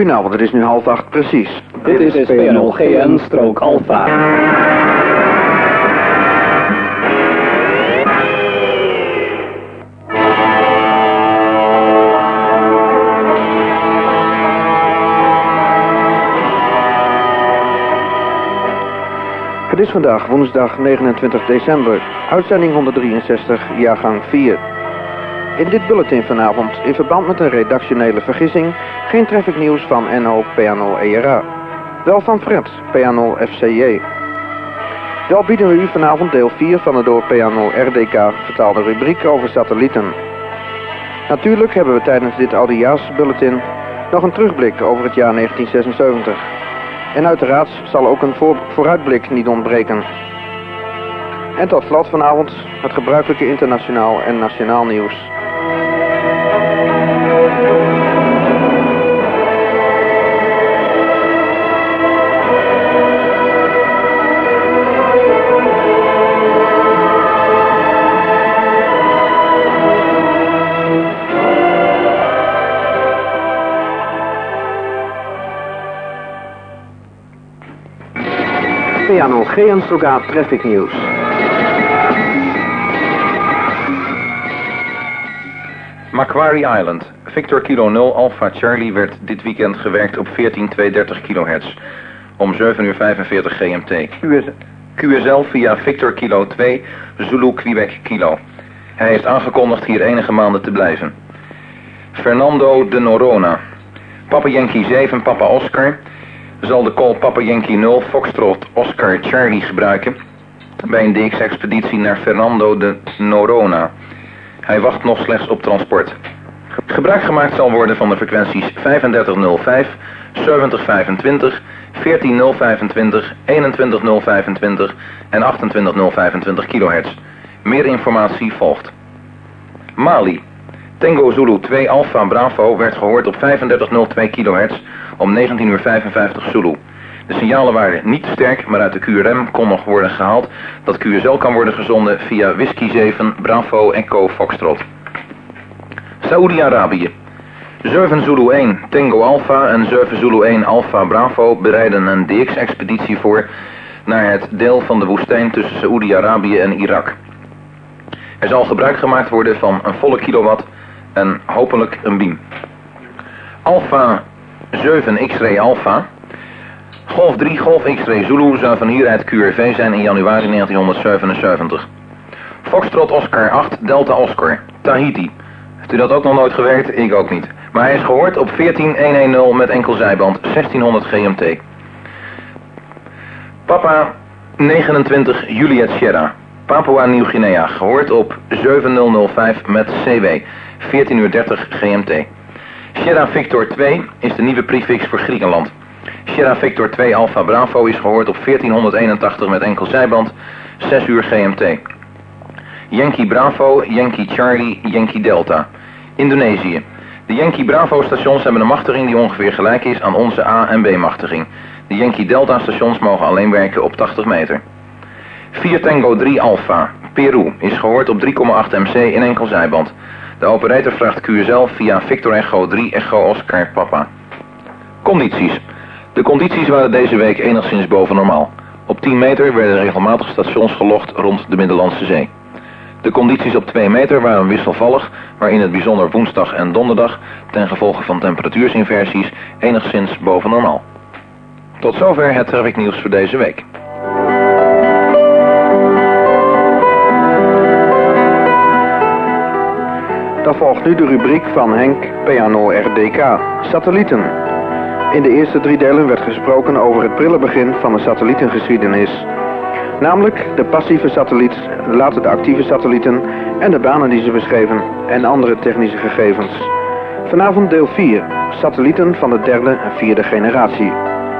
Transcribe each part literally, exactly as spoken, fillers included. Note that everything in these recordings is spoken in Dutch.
Goedenavond, het is nu half acht precies. Dit is P N O G N strook Alpha. Het is vandaag woensdag negenentwintig december, uitzending honderddrieënzestig, jaargang vier. In dit bulletin vanavond, in verband met een redactionele vergissing, geen traffic nieuws van N O P N O E R A. Wel van Fred, P N O F C J. Wel bieden we u vanavond deel vier van de door P N O R D K vertaalde rubriek over satellieten. Natuurlijk hebben we tijdens dit oudejaarsbulletin nog een terugblik over het jaar negentien zesenzeventig. En uiteraard zal ook een voor vooruitblik niet ontbreken. En tot slot vanavond het gebruikelijke internationaal en nationaal nieuws. P N O G N strook A Traffic News. Macquarie Island. Victor Kilo nul Alpha Charlie werd dit weekend gewerkt op veertien tweehonderddertig kilohertz. Om zeven uur vijfenveertig G M T. Q S L via Victor Kilo twee Zulu Quebec Kilo. Hij heeft aangekondigd hier enige maanden te blijven. Fernando de Noronha. Papa Yankee zeven Papa Oscar zal de call Papa Yankee nul Foxtrot Oscar Charlie gebruiken bij een D X-expeditie naar Fernando de Noronha. Hij wacht nog slechts op transport. Gebruik gemaakt zal worden van de frequenties vijfendertig nul vijf, zeventig vijfentwintig, veertien nul vijfentwintig, eenentwintig nul vijfentwintig en achtentwintig nul vijfentwintig kilohertz. Meer informatie volgt. Mali. Tango Zulu twee Alpha Bravo werd gehoord op vijfendertig nul twee kilohertz om negentien uur vijfenvijftig Zulu. De signalen waren niet sterk, maar uit de Q R M kon nog worden gehaald dat Q S L kan worden gezonden via Whisky zeven Bravo Echo Foxtrot. Saoedi-Arabië. zeven Zulu één Tango Alpha en zeven Zulu één Alpha Bravo bereiden een D X-expeditie voor naar het deel van de woestijn tussen Saoedi-Arabië en Irak. Er zal gebruik gemaakt worden van een volle kilowatt en hopelijk een beam. Alpha zeven X-ray Alpha. Golf drie Golf X-ray Zulu zou van hieruit Q R V zijn in januari negentienhonderdzevenenzeventig. Foxtrot Oscar acht Delta Oscar, Tahiti. Heeft u dat ook nog nooit gewerkt? Ik ook niet. Maar hij is gehoord op veertien honderdtien met enkel zijband, zestienhonderd G M T. Papa negenentwintig Juliet Sierra, Papua Nieuw-Guinea, gehoord op zeven nul nul vijf met C W, veertien uur dertig G M T. Sierra Victor twee is de nieuwe prefix voor Griekenland. Sierra Victor twee Alpha Bravo is gehoord op veertienhonderdeenentachtig met enkel zijband, zes uur G M T. Yankee Bravo, Yankee Charlie, Yankee Delta. Indonesië. De Yankee Bravo stations hebben een machtiging die ongeveer gelijk is aan onze A- en B-machtiging. De Yankee Delta stations mogen alleen werken op tachtig meter. vier Tango drie Alpha, Peru, is gehoord op drie komma acht M C in enkel zijband. De operator vraagt Q S L via Victor Echo drie Echo Oscar Papa. Condities. De condities waren deze week enigszins boven normaal. Op tien meter werden regelmatig stations gelogd rond de Middellandse Zee. De condities op twee meter waren wisselvallig, maar in het bijzonder woensdag en donderdag, ten gevolge van temperatuursinversies, enigszins boven normaal. Tot zover het traffic nieuws voor deze week. Dan volgt nu de rubriek van Henk, P N O R D K, satellieten. In de eerste drie delen werd gesproken over het prille begin van de satellietengeschiedenis. Namelijk de passieve satelliet, later de actieve satellieten en de banen die ze beschreven en andere technische gegevens. Vanavond deel vier, satellieten van de derde en vierde generatie.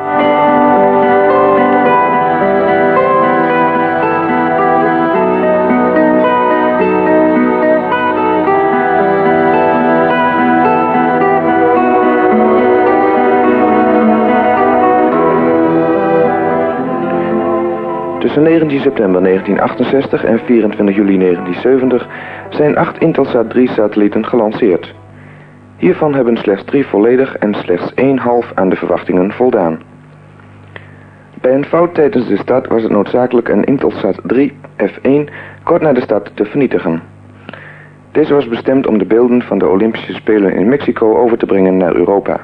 Tussen negentien september negentien achtenzestig en vierentwintig juli negentien zeventig zijn acht Intelsat drie satellieten gelanceerd. Hiervan hebben slechts drie volledig en slechts één half aan de verwachtingen voldaan. Bij een fout tijdens de start was het noodzakelijk een Intelsat drie F één kort na de start te vernietigen. Deze was bestemd om de beelden van de Olympische Spelen in Mexico over te brengen naar Europa.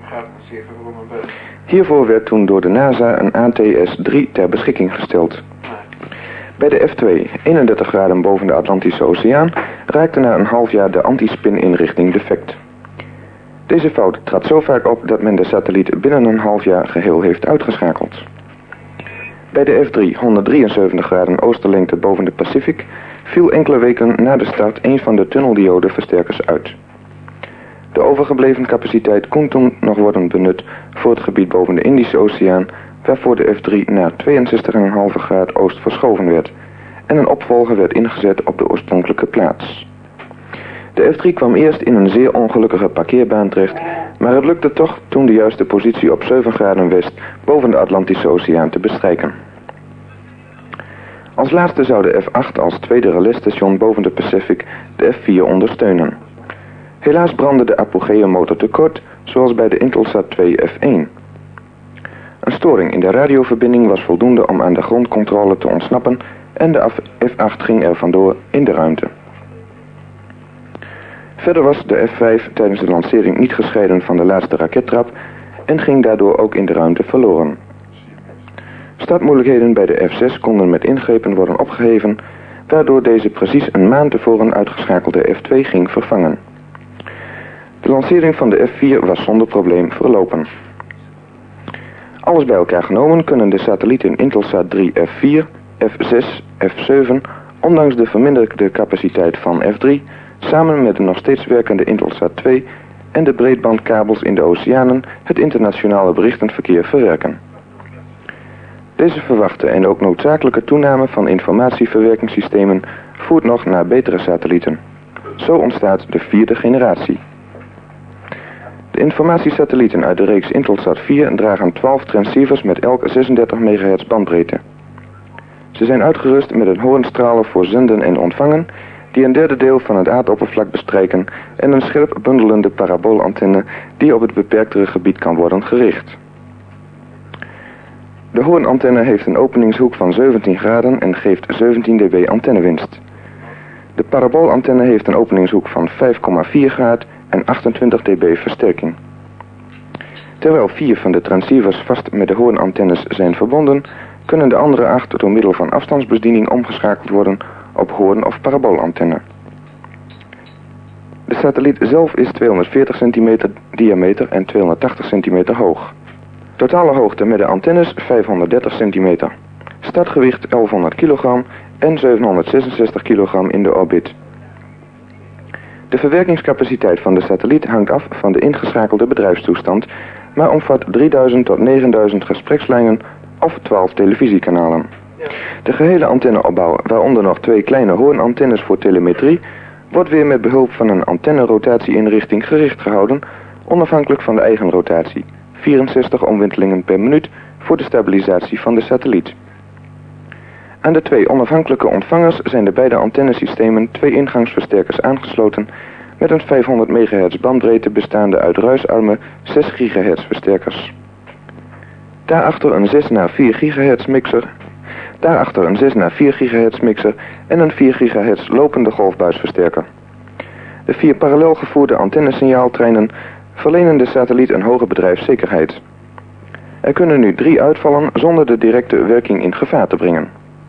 Hiervoor werd toen door de NASA een A T S drie ter beschikking gesteld. Bij de F twee, eenendertig graden boven de Atlantische Oceaan, raakte na een half jaar de antispin-inrichting defect. Deze fout trad zo vaak op dat men de satelliet binnen een half jaar geheel heeft uitgeschakeld. Bij de F drie, honderddrieënzeventig graden oosterlengte boven de Pacific, viel enkele weken na de start een van de tunneldiodeversterkers uit. De overgebleven capaciteit kon toen nog worden benut voor het gebied boven de Indische Oceaan, waarvoor de F drie naar tweeënzestig komma vijf graden oost verschoven werd en een opvolger werd ingezet op de oorspronkelijke plaats. De F drie kwam eerst in een zeer ongelukkige parkeerbaan terecht, maar het lukte toch toen de juiste positie op zeven graden west boven de Atlantische Oceaan te bestrijken. Als laatste zou de F acht als tweede relais-station boven de Pacific de F vier ondersteunen. Helaas brandde de apogeemotor te kort, zoals bij de Intelsat twee F één. Een storing in de radioverbinding was voldoende om aan de grondcontrole te ontsnappen en de F acht ging er vandoor in de ruimte. Verder was de F vijf tijdens de lancering niet gescheiden van de laatste rakettrap en ging daardoor ook in de ruimte verloren. Startmoeilijkheden bij de F zes konden met ingrepen worden opgeheven, waardoor deze precies een maand tevoren uitgeschakelde F twee ging vervangen. De lancering van de F vier was zonder probleem verlopen. Alles bij elkaar genomen kunnen de satellieten Intelsat drie F vier, F zes, F zeven, ondanks de verminderde capaciteit van F drie, samen met de nog steeds werkende Intelsat twee en de breedbandkabels in de oceanen het internationale berichtenverkeer verwerken. Deze verwachte en ook noodzakelijke toename van informatieverwerkingssystemen voert nog naar betere satellieten. Zo ontstaat de vierde generatie. De informatiesatellieten uit de reeks Intelsat vier dragen twaalf transceivers met elk zesendertig megahertz bandbreedte. Ze zijn uitgerust met een hoornstralen voor zenden en ontvangen, die een derde deel van het aardoppervlak bestrijken, en een scherp bundelende paraboolantenne die op het beperktere gebied kan worden gericht. De hoornantenne heeft een openingshoek van zeventien graden en geeft zeventien dB antennewinst. De paraboolantenne heeft een openingshoek van vijf komma vier graden en achtentwintig dB versterking. Terwijl vier van de transceivers vast met de hoornantennes zijn verbonden, kunnen de andere acht door middel van afstandsbediening omgeschakeld worden op hoorn- of paraboolantenne. De satelliet zelf is tweehonderdveertig centimeter diameter en tweehonderdtachtig centimeter hoog. Totale hoogte met de antennes vijfhonderddertig centimeter. Startgewicht elfhonderd kilogram en zevenhonderdzesenzestig kilogram in de orbit. De verwerkingscapaciteit van de satelliet hangt af van de ingeschakelde bedrijfstoestand, maar omvat drieduizend tot negenduizend gesprekslijnen of twaalf televisiekanalen. De gehele antenneopbouw, waaronder nog twee kleine hoornantennes voor telemetrie, wordt weer met behulp van een antennerotatie-inrichting gericht gehouden, onafhankelijk van de eigen rotatie, vierenzestig omwentelingen per minuut voor de stabilisatie van de satelliet. Aan de twee onafhankelijke ontvangers zijn de beide antennesystemen twee ingangsversterkers aangesloten met een vijfhonderd megahertz bandbreedte bestaande uit ruisarme zes gigahertz versterkers. Daarachter een zes naar vier gigahertz mixer, daarachter een zes naar vier gigahertz mixer en een vier gigahertz lopende golfbuisversterker. De vier parallel gevoerde antennesignaaltreinen verlenen de satelliet een hoge bedrijfszekerheid. Er kunnen nu drie uitvallen zonder de directe werking in gevaar te brengen.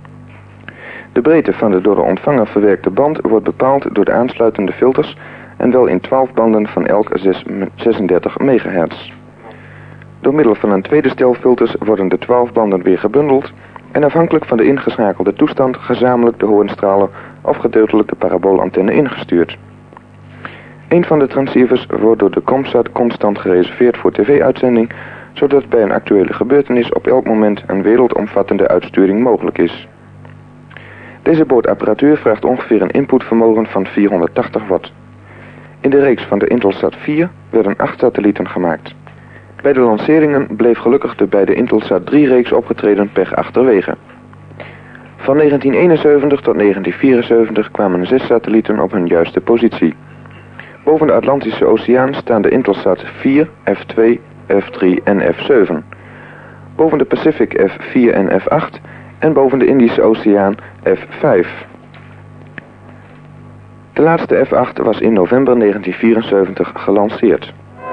De breedte van de door de ontvanger verwerkte band wordt bepaald door de aansluitende filters en wel in twaalf banden van elk zesendertig megahertz. Door middel van een tweede stel filters worden de twaalf banden weer gebundeld en afhankelijk van de ingeschakelde toestand gezamenlijk de hoornstralen of gedeeltelijk de paraboolantenne ingestuurd. Een van de transceivers wordt door de Comsat constant gereserveerd voor tv-uitzending, zodat bij een actuele gebeurtenis op elk moment een wereldomvattende uitsturing mogelijk is. Deze boordapparatuur vraagt ongeveer een inputvermogen van vierhonderdtachtig watt. In de reeks van de Intelsat vier werden acht satellieten gemaakt. Bij de lanceringen bleef gelukkig de bij de Intelsat drie reeks opgetreden pech achterwege. Van negentien eenenzeventig tot negentien vierenzeventig kwamen zes satellieten op hun juiste positie. Boven de Atlantische Oceaan staan de Intelsat vier, F twee, F drie en F zeven. Boven de Pacific F vier en F acht en boven de Indische Oceaan F vijf. De laatste F acht was in november negentien vierenzeventig gelanceerd.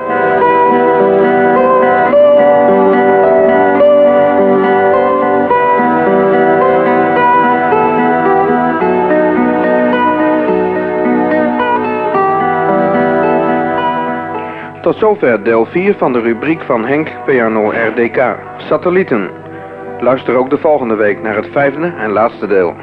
Tot zover deel vier van de rubriek van Henk P R nul R D K, satellieten. Luister ook de volgende week naar het vijfde en laatste deel.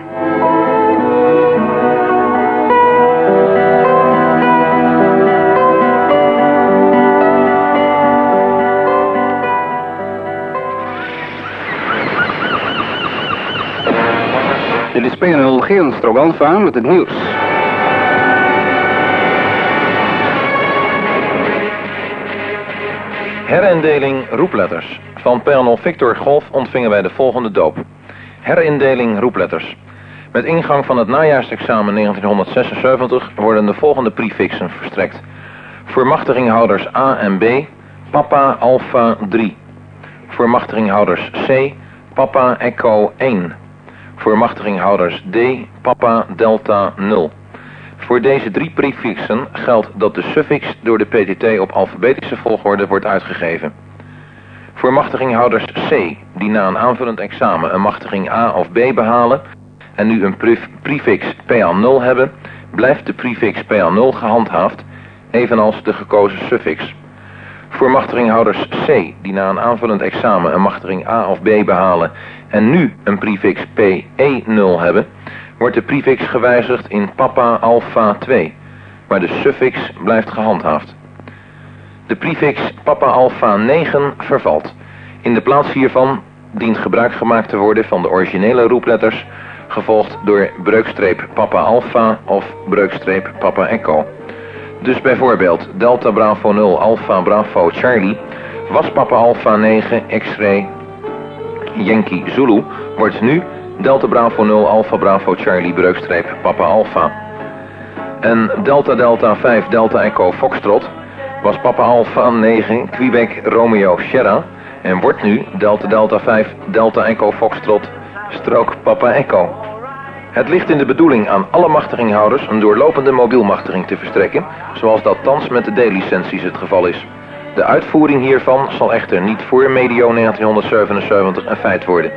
Dit is P R nul Geenstrook Alpha met het nieuws. Herindeling roepletters. Van P R nul Victor Golf ontvingen wij de volgende doop. Herindeling roepletters. Met ingang van het najaarsexamen negentienhonderdzesenzeventig worden de volgende prefixen verstrekt. Voor machtiginghouders A en B, Papa Alpha drie. Voor machtiginghouders C, Papa Echo één. Voor machtiginghouders D, Papa Delta nul. Voor deze drie prefixen geldt dat de suffix door de P T T op alfabetische volgorde wordt uitgegeven. Voor machtiginghouders C, die na een aanvullend examen een machtiging A of B behalen en nu een prefix P A nul hebben, blijft de prefix P A nul gehandhaafd, evenals de gekozen suffix. Voor machtiginghouders C, die na een aanvullend examen een machtiging A of B behalen en nu een prefix P E nul hebben, wordt de prefix gewijzigd in Papa Alpha twee, maar de suffix blijft gehandhaafd. De prefix Papa Alpha negen vervalt. In de plaats hiervan dient gebruik gemaakt te worden van de originele roepletters, gevolgd door breukstreep Papa Alpha of breukstreep Papa Echo. Dus bijvoorbeeld Delta Bravo nul Alpha Bravo Charlie was Papa Alpha negen X-ray Yankee Zulu, wordt nu Delta Bravo nul Alpha Bravo Charlie breukstreep Papa Alpha. En Delta Delta vijf Delta Echo Foxtrot was Papa Alpha negen Quebec Romeo Sierra en wordt nu Delta Delta vijf Delta Echo Foxtrot strook Papa Echo. Het ligt in de bedoeling aan alle machtiginghouders een doorlopende mobielmachtiging te verstrekken, zoals dat thans met de D-licenties het geval is. De uitvoering hiervan zal echter niet voor medio negentienhonderdzevenenzeventig een feit worden.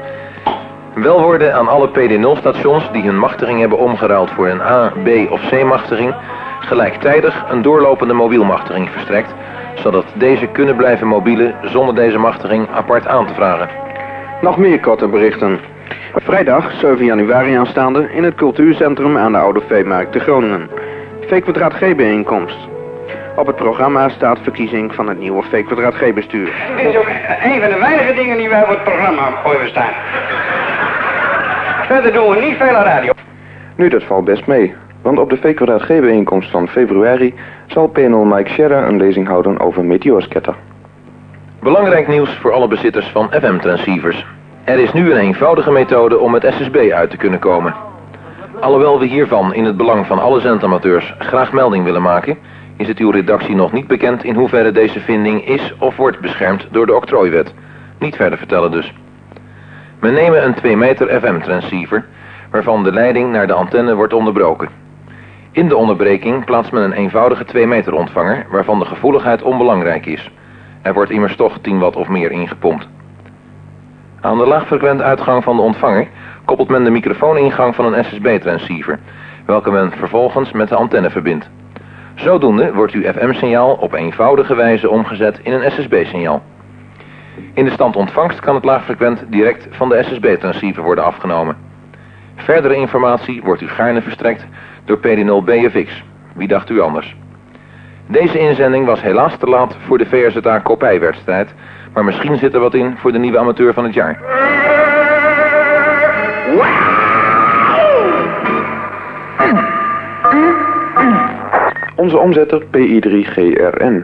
Wel worden aan alle P D nul stations die hun machtiging hebben omgeruild voor een A, B of C machtiging gelijktijdig een doorlopende mobielmachtiging verstrekt, zodat deze kunnen blijven mobielen zonder deze machtiging apart aan te vragen. Nog meer korte berichten. Vrijdag zeven januari aanstaande in het cultuurcentrum aan de Oude Veemarkt te Groningen. V-kwadraat G-bijeenkomst. Op het programma staat verkiezing van het nieuwe V-kwadraat G-bestuur. Dit is ook een van de weinige dingen die wij op het programma gooien staan. Verder doen we niet veel aan radio. Nu, dat valt best mee, want op de V-kwadraat G-bijeenkomst van februari zal P N L Mike Scherra een lezing houden over meteorscatter. Belangrijk nieuws voor alle bezitters van F M-transceivers. Er is nu een eenvoudige methode om het S S B uit te kunnen komen. Alhoewel we hiervan in het belang van alle zendamateurs graag melding willen maken, is het uw redactie nog niet bekend in hoeverre deze vinding is of wordt beschermd door de octrooiwet. Niet verder vertellen dus. We nemen een twee meter F M-transceiver, waarvan de leiding naar de antenne wordt onderbroken. In de onderbreking plaatst men een eenvoudige twee meter ontvanger, waarvan de gevoeligheid onbelangrijk is. Er wordt immers toch tien watt of meer ingepompt. Aan de laagfrequente uitgang van de ontvanger koppelt men de microfooningang van een S S B-transceiver, welke men vervolgens met de antenne verbindt. Zodoende wordt uw F M-signaal op eenvoudige wijze omgezet in een S S B-signaal. In de stand ontvangst kan het laagfrequent direct van de S S B-transceiver worden afgenomen. Verdere informatie wordt u gaarne verstrekt door P D nul B F X. Wie dacht u anders? Deze inzending was helaas te laat voor de V R Z A kopijwedstrijd, maar misschien zit er wat in voor de nieuwe amateur van het jaar. Onze omzetter P I drie G R N.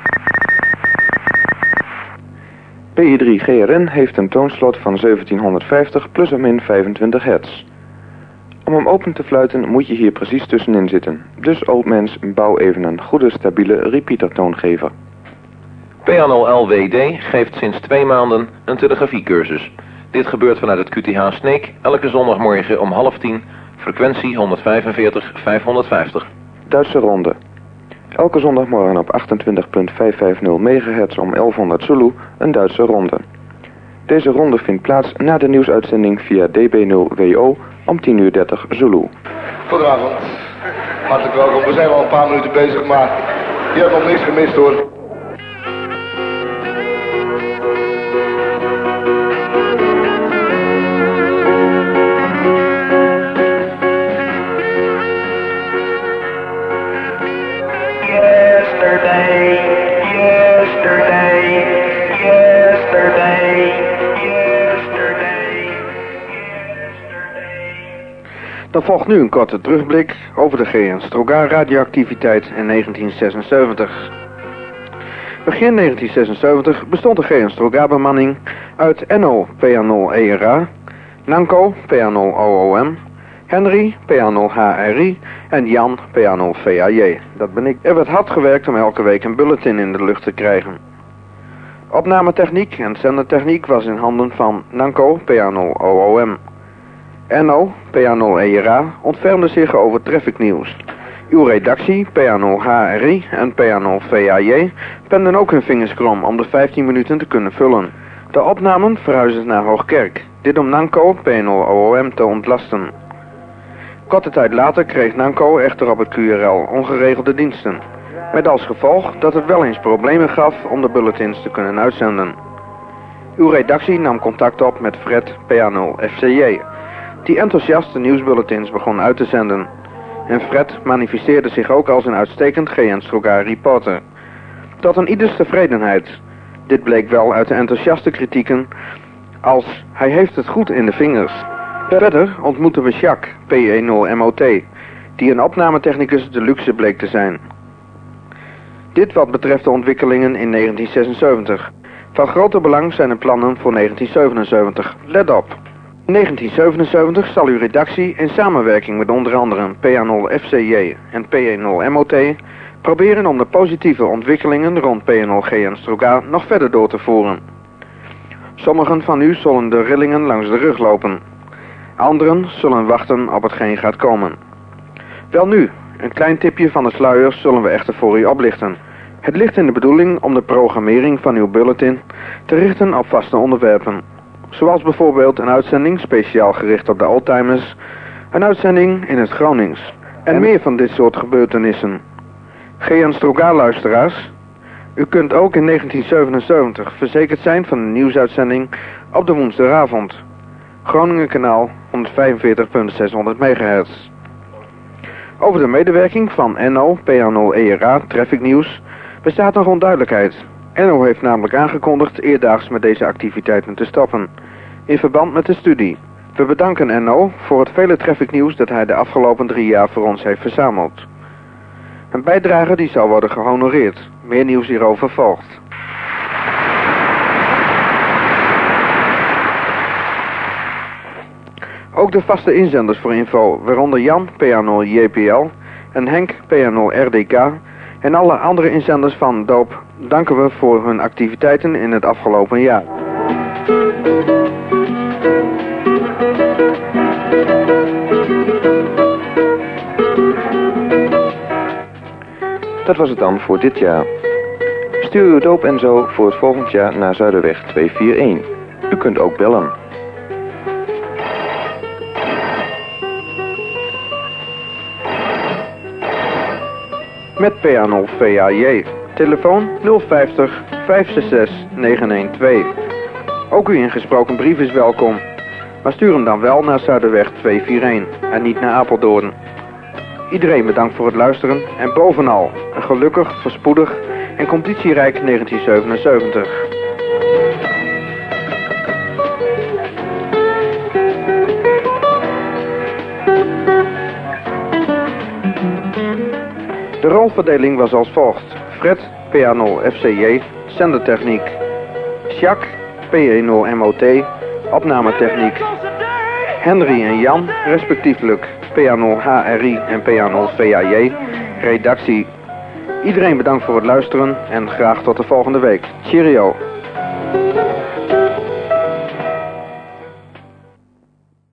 P I drie G R N heeft een toonslot van zeventienhonderdvijftig plus of min vijfentwintig hertz. Om hem open te fluiten moet je hier precies tussenin zitten. Dus oudmens, bouw even een goede stabiele repeatertoongever. P N O L W D geeft sinds twee maanden een telegrafiecursus. Dit gebeurt vanuit het Q T H Sneek elke zondagmorgen om half tien, frequentie honderdvijfenveertig vijfhonderdvijftig. Duitse ronde. Elke zondagmorgen op achtentwintig komma vijfhonderdvijftig megahertz om elfhonderd Zulu een Duitse ronde. Deze ronde vindt plaats na de nieuwsuitzending via D B nul W O om tien uur dertig Zulu. Goedenavond. Hartelijk welkom. We zijn al een paar minuten bezig, maar je hebt nog niks gemist hoor. Yesterday, yesterday, yesterday, yesterday, yesterday. Dan volgt nu een korte terugblik over de G N Strogar radioactiviteit in negentien zesenzeventig. Begin negentien zesenzeventig bestond de G N Strogar bemanning uit Enno P A nul E R A, Nanko P A nul O O M, Henry P A nul H R I en Jan P A nul V A J. Dat ben ik. Er werd hard gewerkt om elke week een bulletin in de lucht te krijgen. Opnametechniek en zendertechniek was in handen van Nanko P A nul O O M. Enno P A nul E R A ontfermde zich over trafficnieuws. Uw redactie P A nul H R I en P A nul V A J penden ook hun vingers krom om de vijftien minuten te kunnen vullen. De opnamen verhuisden naar Hoogkerk. Dit om Nanko P A nul O O M te ontlasten. Korte tijd later kreeg Nanko echter op het Q R L ongeregelde diensten. Met als gevolg dat het wel eens problemen gaf om de bulletins te kunnen uitzenden. Uw redactie nam contact op met Fred P A nul F C J, die enthousiast de nieuwsbulletins begon uit te zenden. En Fred manifesteerde zich ook als een uitstekend G N Strogar reporter. Tot een ieders tevredenheid. Dit bleek wel uit de enthousiaste kritieken als hij heeft het goed in de vingers. Verder ontmoetten we Jacques P E nul M O T, die een opnametechnicus de luxe bleek te zijn. Dit wat betreft de ontwikkelingen in negentien zesenzeventig. Van groter belang zijn de plannen voor negentien zevenenzeventig. Let op! In negentien zevenenzeventig zal uw redactie in samenwerking met onder andere P A nul F C J en P E nul M O T proberen om de positieve ontwikkelingen rond P A nul G N Strogar nog verder door te voeren. Sommigen van u zullen de rillingen langs de rug lopen. Anderen zullen wachten op hetgeen gaat komen. Welnu, een klein tipje van de sluier zullen we echter voor u oplichten. Het ligt in de bedoeling om de programmering van uw bulletin te richten op vaste onderwerpen. Zoals bijvoorbeeld een uitzending speciaal gericht op de oldtimers, een uitzending in het Gronings en, en meer van dit soort gebeurtenissen. G N Strogar luisteraars, u kunt ook in negentien zevenenzeventig verzekerd zijn van een nieuwsuitzending op de woensdagavond. Groningen kanaal honderdvijfenveertig komma zeshonderd megahertz. Over de medewerking van Enno P A nul E R A Traffic Nieuws bestaat nog onduidelijkheid. Enno heeft namelijk aangekondigd eerdaags met deze activiteiten te stoppen, in verband met de studie. We bedanken Enno voor het vele traffic nieuws dat hij de afgelopen drie jaar voor ons heeft verzameld. Een bijdrage die zal worden gehonoreerd. Meer nieuws hierover volgt. Ook de vaste inzenders voor info, waaronder Jan P A nul J P L en Henk P A nul R D K en alle andere inzenders van Doop, danken we voor hun activiteiten in het afgelopen jaar. Dat was het dan voor dit jaar. Stuur uw Doop en zo voor het volgend jaar naar Zuiderweg tweehonderdeenenveertig. U kunt ook bellen. Met P A nul V A J. Telefoon nul vijftig vijf zes zes negen een twee. Ook uw ingesproken brief is welkom. Maar stuur hem dan wel naar Zuiderweg tweehonderdeenenveertig en niet naar Apeldoorn. Iedereen bedankt voor het luisteren en bovenal een gelukkig, voorspoedig en conditierijk negentien zevenenzeventig. De rolverdeling was als volgt. Fred P A nul F C J, zendertechniek. Jacques P E nul M O T, opnametechniek. Henry en Jan, respectievelijk P A nul H R I en P A nul V A J. Redactie. Iedereen bedankt voor het luisteren en graag tot de volgende week. Cheerio.